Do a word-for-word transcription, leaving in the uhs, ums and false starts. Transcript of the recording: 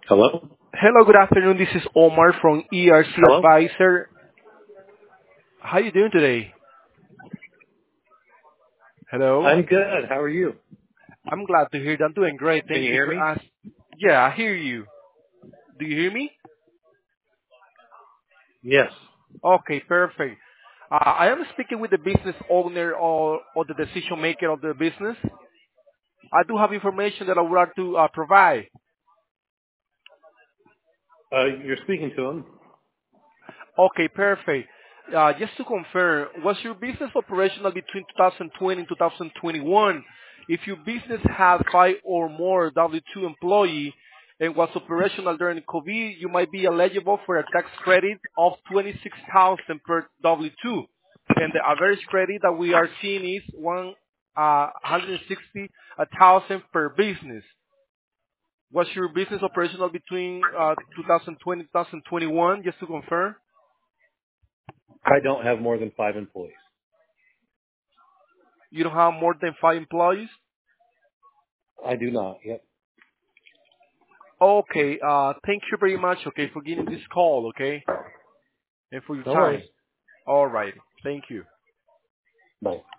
Hello? Hello, good afternoon. This is Omar from E R C Hello? Advisor. How you doing today? Hello. I'm good. How are you? I'm glad to hear that. I'm doing great. Can Thank you you hear for me? asking. Yeah, I hear you. Do you hear me? Yes. Okay, perfect. Uh, I am speaking with the business owner or, or the decision maker of the business. I do have information that I would like to uh, provide. Uh, you're speaking to him. Okay, perfect. Uh, Just to confirm, was your business operational between two thousand twenty and two thousand twenty-one? If your business had five or more W two employee and was operational during COVID, you might be eligible for a tax credit of twenty-six thousand per W two. And the average credit that we are seeing is one uh, one hundred sixty thousand per business. Was your business operational between uh, two thousand twenty and two thousand twenty-one? Just to confirm. I don't have more than five employees. You don't have more than five employees? I do not. Yep. Okay. Uh, thank you very much, okay, for getting this call, okay, and for your No worries. time. All right. Thank you. Bye.